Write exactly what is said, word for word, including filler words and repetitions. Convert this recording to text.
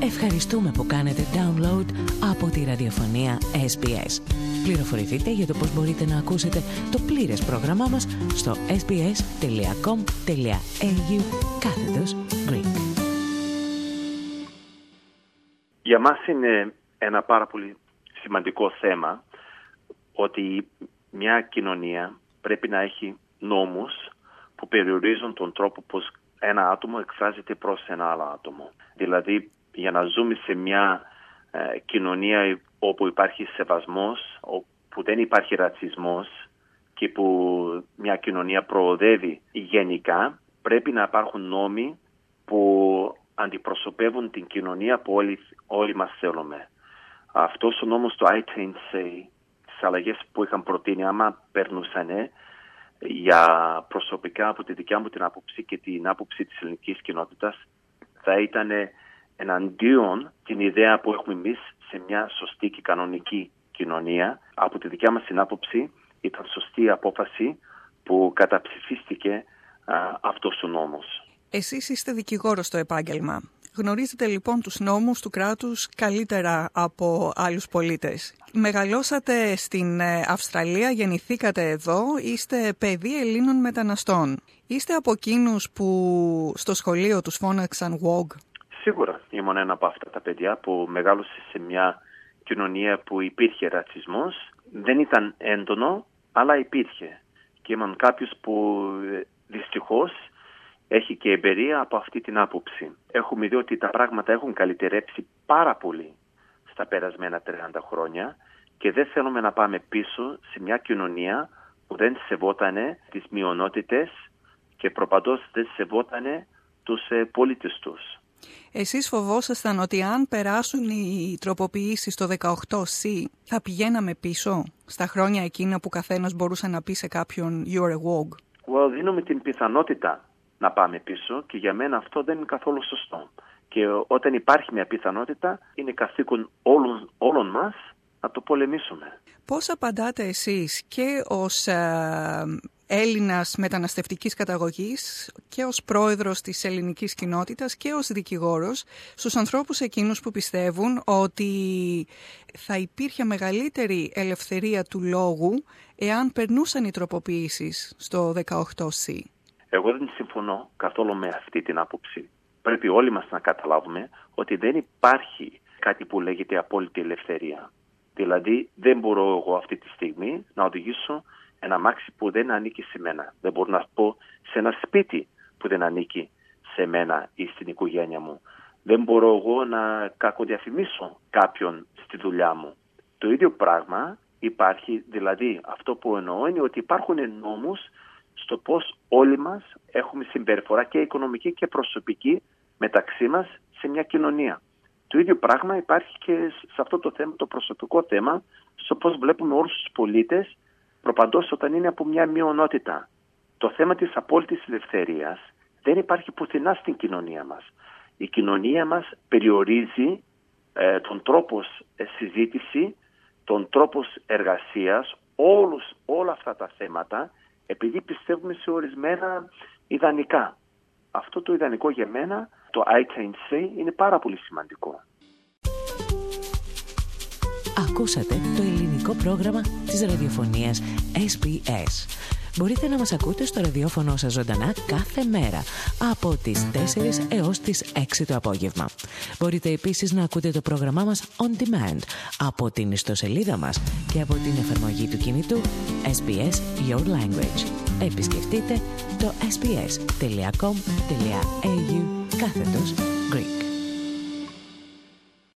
Ευχαριστούμε που κάνετε download από τη ραδιοφωνία ες μπι ες. Πληροφορηθείτε για το πώς μπορείτε να ακούσετε το πλήρες πρόγραμμά μας στο sbs.com.au κάθετος Greek. Για μας είναι ένα πάρα πολύ σημαντικό θέμα ότι μια κοινωνία πρέπει να έχει νόμους που περιορίζουν τον τρόπο πως ένα άτομο εκφράζεται προς ένα άλλο άτομο. Δηλαδή, για να ζούμε σε μια ε, κοινωνία όπου υπάρχει σεβασμός, όπου δεν υπάρχει ρατσισμός και που μια κοινωνία προοδεύει γενικά, πρέπει να υπάρχουν νόμοι που αντιπροσωπεύουν την κοινωνία που όλοι, όλοι μας θέλουμε. Αυτός ο νόμος του άι τι εν σι, τις αλλαγές που είχαν προτείνει, άμα περνούσανε, για προσωπικά από τη δικιά μου την άποψη και την άποψη της ελληνικής κοινότητας, θα ήταν εναντίον την ιδέα που έχουμε εμείς σε μια σωστή και κανονική κοινωνία. Από τη δικιά μας την άποψη ήταν σωστή η απόφαση που καταψηφίστηκε α, αυτός ο νόμος. Εσείς είστε δικηγόρος στο επάγγελμα. Γνωρίζετε λοιπόν τους νόμους του κράτους καλύτερα από άλλους πολίτες. Μεγαλώσατε στην Αυστραλία, γεννηθήκατε εδώ, είστε παιδί Ελλήνων μεταναστών. Είστε από εκείνους που στο σχολείο τους φώναξαν WOG? Σίγουρα ήμουν ένα από αυτά τα παιδιά που μεγάλωσε σε μια κοινωνία που υπήρχε ρατσισμός. Δεν ήταν έντονο, αλλά υπήρχε. Και ήμουν κάποιος που δυστυχώς έχει και εμπειρία από αυτή την άποψη. Έχουμε δει ότι τα πράγματα έχουν καλυτερέψει πάρα πολύ στα περασμένα τριάντα χρόνια και δεν θέλουμε να πάμε πίσω σε μια κοινωνία που δεν σεβότανε τις μειονότητες και προπαντός δεν σεβότανε τους πολίτες τους. Εσείς φοβόσασταν ότι αν περάσουν οι τροποποιήσεις στο δεκαοκτώ σι θα πηγαίναμε πίσω στα χρόνια εκείνα που καθένας μπορούσε να πει σε κάποιον «You're a WOG»? Well, δίνουμε την πιθανότητα να πάμε πίσω και για μένα αυτό δεν είναι καθόλου σωστό. Και όταν υπάρχει μια πιθανότητα είναι καθήκον όλων, όλων μας να το πολεμήσουμε. Πώς απαντάτε εσείς και ως ε, Έλληνας μεταναστευτικής καταγωγής και ως πρόεδρος της ελληνικής κοινότητας και ως δικηγόρος στους ανθρώπους εκείνους που πιστεύουν ότι θα υπήρχε μεγαλύτερη ελευθερία του λόγου εάν περνούσαν οι τροποποιήσεις στο δεκαοκτώ σι? Εγώ δεν συμφωνώ καθόλου με αυτή την άποψη. Πρέπει όλοι μας να καταλάβουμε ότι δεν υπάρχει κάτι που λέγεται απόλυτη ελευθερία. Δηλαδή δεν μπορώ εγώ αυτή τη στιγμή να οδηγήσω ένα αμάξι που δεν ανήκει σε μένα. Δεν μπορώ να πω σε ένα σπίτι που δεν ανήκει σε μένα ή στην οικογένεια μου. Δεν μπορώ εγώ να κακοδιαφημίσω κάποιον στη δουλειά μου. Το ίδιο πράγμα υπάρχει, δηλαδή αυτό που εννοώ είναι ότι υπάρχουν νόμους στο πώς όλοι μας έχουμε συμπεριφορά και οικονομική και προσωπική μεταξύ μας σε μια κοινωνία. Το ίδιο πράγμα υπάρχει και σε αυτό το θέμα, το προσωπικό θέμα, στο πώς βλέπουμε όλους τους πολίτες προπαντός όταν είναι από μια μειονότητα. Το θέμα της απόλυτης ελευθερίας δεν υπάρχει πουθενά στην κοινωνία μας. Η κοινωνία μας περιορίζει ε, τον τρόπο συζήτηση, τον τρόπο εργασίας, όλους, όλα αυτά τα θέματα, επειδή πιστεύουμε σε ορισμένα ιδανικά. Αυτό το ιδανικό για μένα, το άι τι εν σι, είναι πάρα πολύ σημαντικό. Ακούσατε το ελληνικό πρόγραμμα της ραδιοφωνίας ες μπι ες. Μπορείτε να μας ακούτε στο ραδιόφωνο σας ζωντανά κάθε μέρα από τις τέσσερις έως τις έξι το απόγευμα. Μπορείτε επίσης να ακούτε το πρόγραμμά μας on demand από την ιστοσελίδα μας και από την εφαρμογή του κινητού ες μπι ες Your Language. Επισκεφτείτε το ες μπι ες τελεία κομ τελεία έι γιου κάθετος Greek.